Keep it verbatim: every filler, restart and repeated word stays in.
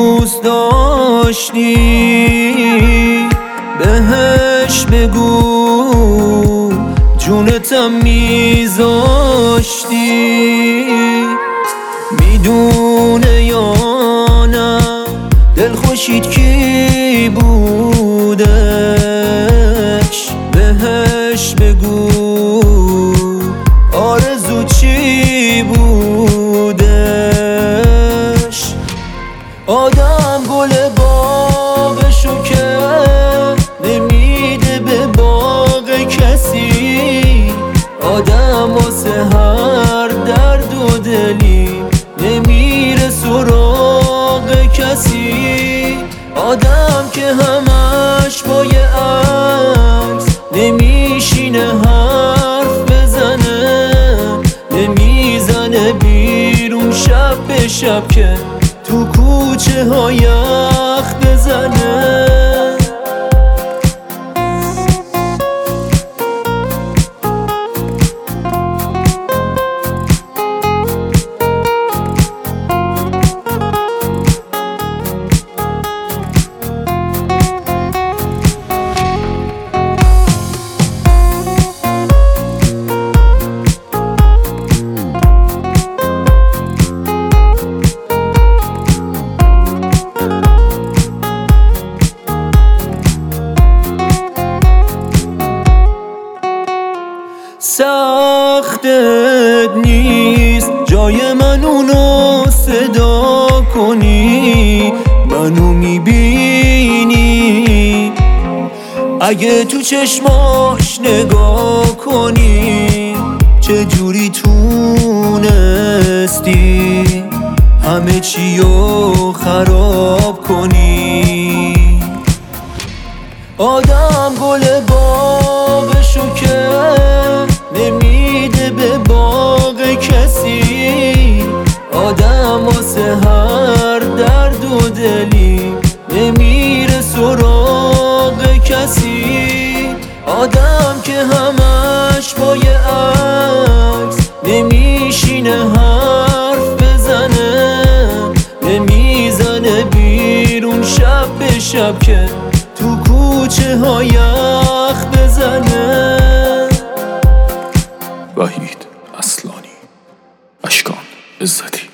دوست داشتی بهش بگو جونتم میذاشتی. میدونه یا نه دل خوشید کی بودش بهش بگو آرزو چی بودش. آدم گل باغشو که نمیده به باغ کسی، آدم واسه هر درد و دلی نمیره سراغ کسی. آدم که همش با یه عکس نمیشینه حرف بزنه، نمیزنه بیرون شب به شب که تو کوچه ها یخ بزنه. سختت نیست جای من اونو صدا کنی، منو میبینی اگه تو چشماش نگاه کنی، چجوری تونستی همه چیو خراب کنی. آدم گل باغشو که نمیده به باغ کسی، آدم واسه هر درد و دلی نمیره سراغ کسی. آدم که همش با یه عکس نمیشینه حرف بزنه، نمیزنه بیرون شب به شب که تو کوچه ها یخ بزنه. وحید اصلانی، اشکان عزتی.